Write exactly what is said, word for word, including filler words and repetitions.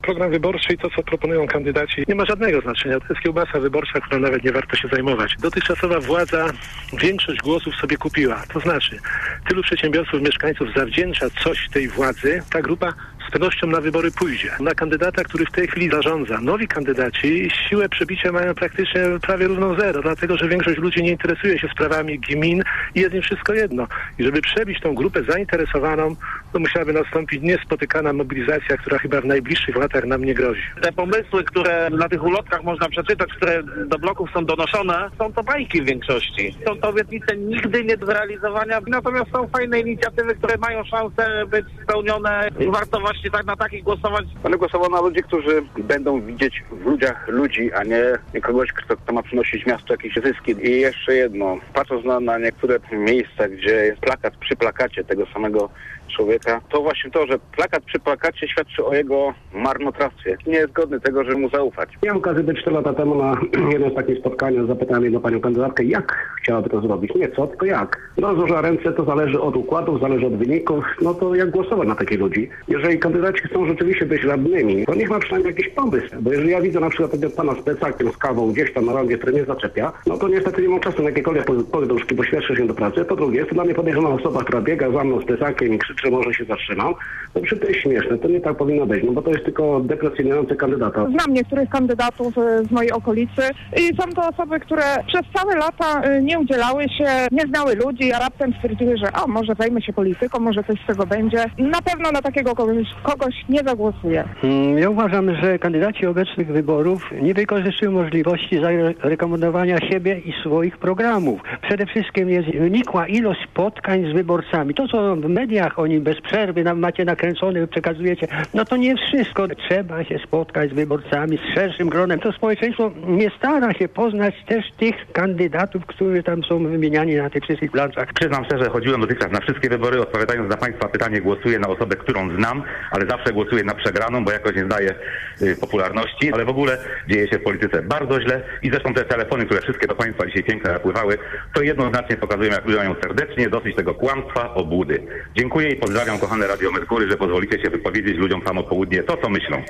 Program wyborczy i to, co proponują kandydaci, nie ma żadnego znaczenia. To jest kiełbasa wyborcza, którą nawet nie warto się zajmować. Dotychczasowa władza większość głosów sobie kupiła. To znaczy, tylu przedsiębiorców, mieszkańców zawdzięcza coś tej władzy, ta grupa z pewnością na wybory pójdzie. Na kandydata, który w tej chwili zarządza. Nowi kandydaci siłę przebicia mają praktycznie prawie równą zero, dlatego że większość ludzi nie interesuje się sprawami gmin i jest im wszystko jedno. I żeby przebić tą grupę zainteresowaną, to musiałaby nastąpić niespotykana mobilizacja, która chyba w najbliższych latach nam nie grozi. Te pomysły, które na tych ulotkach można przeczytać, które do bloków są donoszone, są to bajki w większości. Są to obietnice nigdy nie do zrealizowania, natomiast są fajne inicjatywy, które mają szansę być spełnione. Warto właśnie tak na takich głosować. Będę głosował na ludzi, którzy będą widzieć w ludziach ludzi, a nie kogoś, kto, kto ma przynosić miastu jakieś zyski. I jeszcze jedno, patrząc na, na niektóre miejsca, gdzie jest plakat przy plakacie tego samego człowieka, to właśnie to, że plakat przy plakacie świadczy o jego marnotrawstwie. Nie jest godny tego, żeby mu zaufać. Miałem okazję być cztery lata temu na jednym z takich spotkań, zapytałem jedną panią kandydatkę, jak chciałaby to zrobić. Nie co, tylko jak. Rozłoża ręce, to zależy od układów, zależy od wyników, no to jak głosować na takich ludzi. Jeżeli kandydaci chcą rzeczywiście być radnymi, to niech ma przynajmniej jakiś pomysł, bo jeżeli ja widzę na przykład tego pana z plecakiem, z kawą gdzieś tam na rondzie, który mnie zaczepia, no to niestety nie mam czasu na jakiekolwiek powiadomości, bo śpieszę się do pracy. Po drugie, jest to dla mnie podejrzana osoba, która biega za mną z plecakiem i krzyczy, że może się zatrzymam. To przy tym jest śmieszne, to nie tak powinno być, no bo to jest tylko deprecjonujący kandydata. Znam niektórych kandydatów z mojej okolicy i są to osoby, które przez całe lata nie udzielały się, nie znały ludzi, a raptem stwierdziły, że o, może zajmę się polityką, może coś z tego będzie. Na pewno na takiego kogoś, kogoś nie zagłosuję. Ja uważam, że kandydaci obecnych wyborów nie wykorzystują możliwości zarekomendowania siebie i swoich programów. Przede wszystkim jest nikła ilość spotkań z wyborcami. To, co w mediach oni bez przerwy nam macie nakręcone, przekazujecie, no to nie wszystko. Trzeba się spotkać z wyborcami, z szerszym gronem. To społeczeństwo nie stara się poznać też tych kandydatów, którzy tam są wymieniani na tych wszystkich plansach. Przyznam szczerze, chodziłem dotychczas na wszystkie wybory, odpowiadając na Państwa pytanie, głosuję na osobę, którą znam, ale zawsze głosuję na przegraną, bo jakoś nie zdaję y, popularności, ale w ogóle dzieje się w polityce bardzo źle i zresztą te telefony, które wszystkie do Państwa dzisiaj pięknie napływały, to jednoznacznie pokazują, jak ludzie mają serdecznie dosyć tego kłamstwa, obłudy. Dziękuję i pozdrawiam kochane Radio Merkury, że pozwolicie się wypowiedzieć ludziom samo południe to, co myślą.